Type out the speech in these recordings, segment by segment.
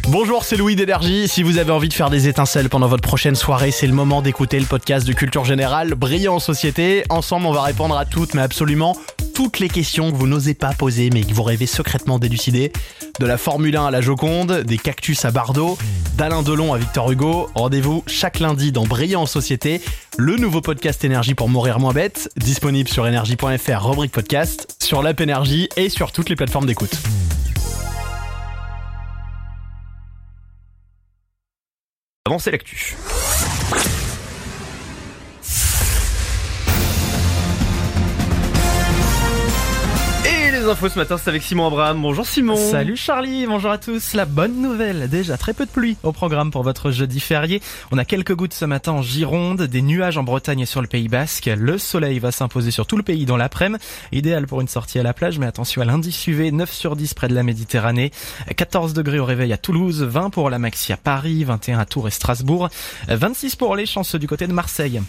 Bonjour, c'est Louis d'Énergie. Si vous avez envie de faire des étincelles pendant votre prochaine soirée, c'est le moment d'écouter le podcast de Culture Générale, Brillant en Société. Ensemble, on va répondre à toutes, mais absolument toutes les questions que vous n'osez pas poser, mais que vous rêvez secrètement d'élucider. De la Formule 1 à la Joconde, des cactus à Bardot, d'Alain Delon à Victor Hugo. Rendez-vous chaque lundi dans Brillant en Société, le nouveau podcast Énergie pour mourir moins bête, disponible sur énergie.fr, rubrique podcast, sur l'app Énergie et sur toutes les plateformes d'écoute. Avancez l'actu. Et les infos ce matin, c'est avec Simon Abraham. Bonjour Simon. Salut Charlie, bonjour à tous. La bonne nouvelle, déjà très peu de pluie au programme pour votre jeudi férié. On a quelques gouttes ce matin en Gironde, des nuages en Bretagne et sur le Pays Basque. Le soleil va s'imposer sur tout le pays dans l'après-midi. Idéal pour une sortie à la plage, mais attention à l'indice UV, 9 sur 10 près de la Méditerranée. 14 degrés au réveil à Toulouse, 20 pour la maxi à Paris, 21 à Tours et Strasbourg, 26 pour les chanceux du côté de Marseille.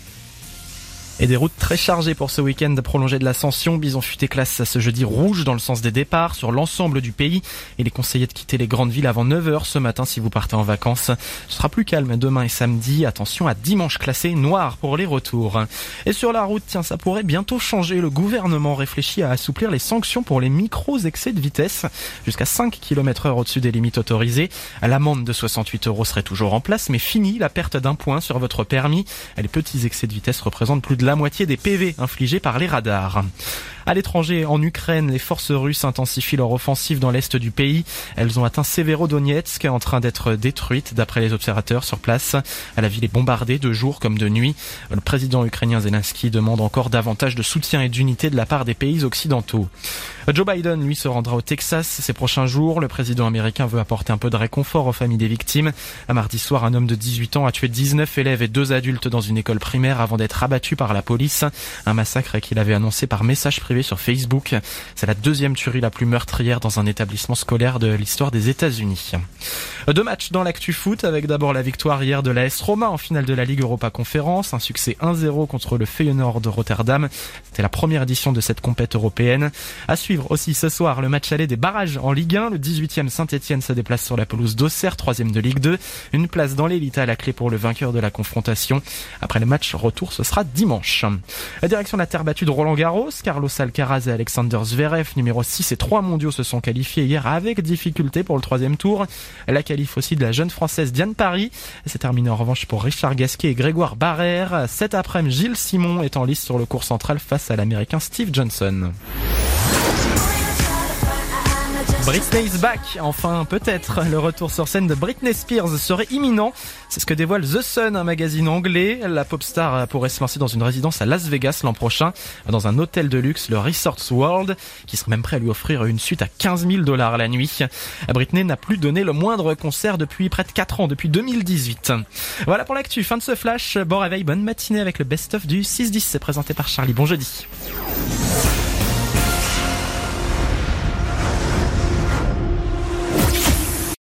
Et des routes très chargées pour ce week-end prolongé de l'Ascension. Bison Futé classe ce jeudi rouge dans le sens des départs sur l'ensemble du pays. Il est conseillé de quitter les grandes villes avant 9h ce matin si vous partez en vacances. Ce sera plus calme demain et samedi. Attention à dimanche classé noir pour les retours. Et sur la route, tiens, ça pourrait bientôt changer. Le gouvernement réfléchit à assouplir les sanctions pour les micros excès de vitesse. Jusqu'à 5 km/h au-dessus des limites autorisées. L'amende de 68 € serait toujours en place, mais fini la perte d'un point sur votre permis. Les petits excès de vitesse représentent plus de la moitié des PV infligés par les radars. À l'étranger, en Ukraine, les forces russes intensifient leur offensive dans l'est du pays. Elles ont atteint Severodonetsk, en train d'être détruite d'après les observateurs sur place. La ville est bombardée de jour comme de nuit. Le président ukrainien Zelensky demande encore davantage de soutien et d'unité de la part des pays occidentaux. Joe Biden, lui, se rendra au Texas ces prochains jours. Le président américain veut apporter un peu de réconfort aux familles des victimes. Un mardi soir, un homme de 18 ans a tué 19 élèves et 2 adultes dans une école primaire avant d'être abattu par la police. Un massacre qu'il avait annoncé par message privé sur Facebook. C'est la deuxième tuerie la plus meurtrière dans un établissement scolaire de l'histoire des États-Unis. 2 matchs dans l'actu foot avec d'abord la victoire hier de l'AS Roma en finale de la Ligue Europa Conférence. Un succès 1-0 contre le Feyenoord de Rotterdam. C'était la première édition de cette compète européenne. À suivre aussi ce soir le match aller des barrages en Ligue 1. Le 18e Saint-Etienne se déplace sur la pelouse d'Auxerre, 3e de Ligue 2. Une place dans l'élite à la clé pour le vainqueur de la confrontation. Après le match retour, ce sera dimanche. La direction de la terre battue de Roland-Garros. Carlos Alcaraz et Alexander Zverev, numéro 6 et 3 mondiaux, se sont qualifiés hier avec difficulté pour le 3e tour. La qualif aussi de la jeune française Diane Parry. C'est terminé en revanche pour Richard Gasquet et Grégoire Barrère. Cet après-midi, Gilles Simon est en lice sur le court central face à l'américain Steve Johnson. Britney's back, enfin peut-être. Le retour sur scène de Britney Spears serait imminent. C'est ce que dévoile The Sun, un magazine anglais. La pop star pourrait se lancer dans une résidence à Las Vegas l'an prochain, dans un hôtel de luxe, le Resorts World, qui serait même prêt à lui offrir une suite à $15 000 la nuit. Britney n'a plus donné le moindre concert depuis près de 4 ans, depuis 2018. Voilà pour l'actu, fin de ce flash. Bon réveil, bonne matinée avec le best-of du 6-10. C'est présenté par Charlie. Bon jeudi.